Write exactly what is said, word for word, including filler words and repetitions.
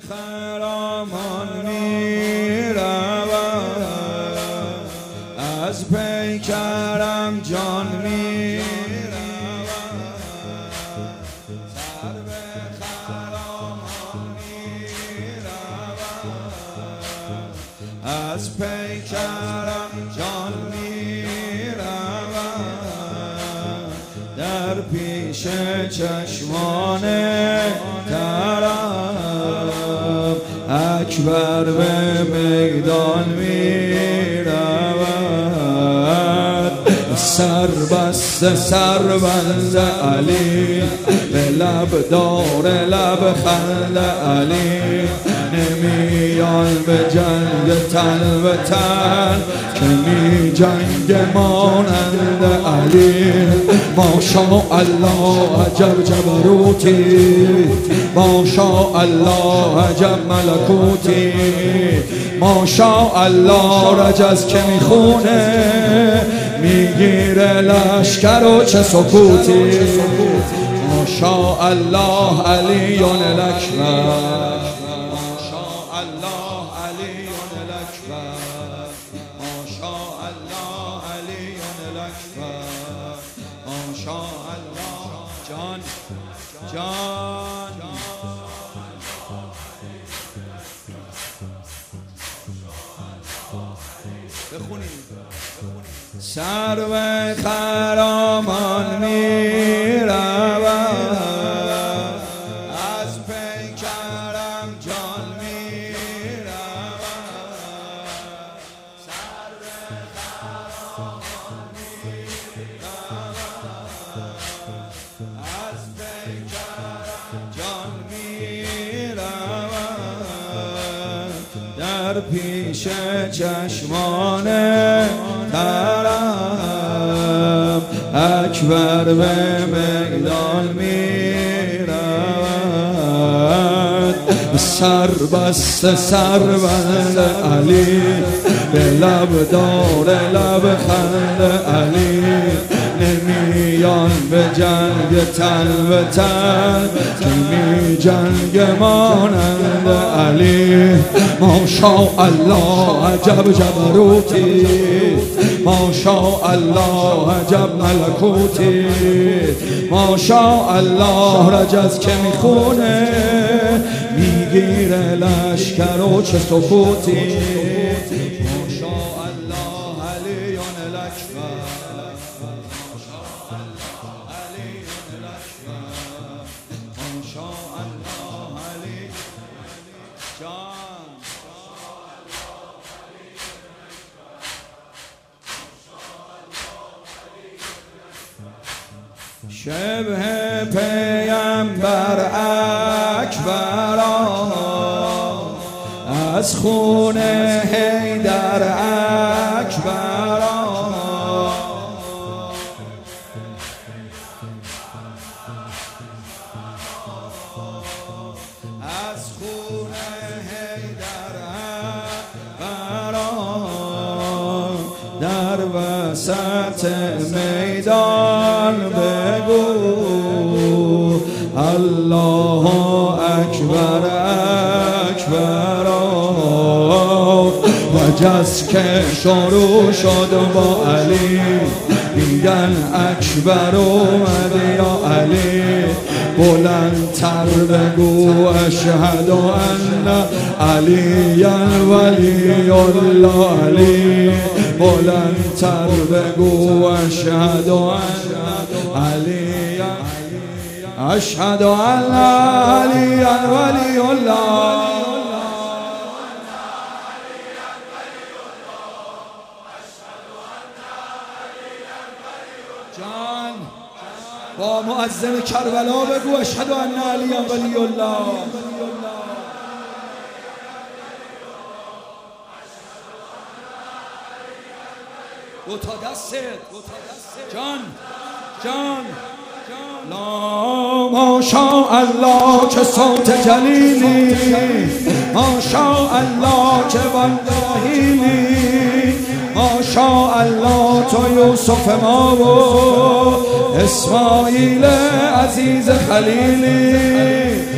خرامان می رود از پیکرم جان می رود سر به خرامان می رود از پیکرم جان می رود در پیش چشمان ترم اکبر به میدان می رود سر بسته سر بند علی به لب دار لب خند علی نمیان به جنگ تن به تن که می جنگ مانند علی ماشاءالله عجب جبروتی ماشاءالله عجب ملکوتی ماشاءالله رجز که میخونه میگیره لشکر و چه سکوتی ماشاءالله علیون الاکبر ماشاءالله علیون الاکبر ماشاءالله علیون الاکبر ماشاءالله جان جان بخونید سر به خرامان می رود از پیکرم جان می رود سر به خرامان می رود از پیکرم جان می رود در پیش چشمان ترم اکبر به میدان می رود سر بسته سر بند علی به لب دار لب خند علی نمیان به جنگ تن به تن که می جنگ مانند علی ماشاءالله عجب جبروتی ماشاءالله عجب ملکوتی ماشاءالله رجز که میخونه میگیره لشکر و چه سکوتی ماشاءالله علیون الاکبر ماشاءالله علیون الاکبر ماشاءالله علی جان شبه پیامبر اکبر از خون حیدر اکبر از خون حیدر اکبر در وسط میدان بگو الله اکبر اکبر وجز که شروع شد با علی میگن اکبر اومده یا علی بلندتر بگو اشهد ان علی ولی الله علی بلندتر بگو اشهد ان علی اشهد ان علی ولی الله جان با مؤذن کربلا بگو اشهد ان علی ولی الله دو تا دست جان جان لا ماشاءالله چه صوت جلیلی ماشاءالله چه بندهیلی ماشاءالله تو یوسف ما و اسماعیل عزیز خلیلی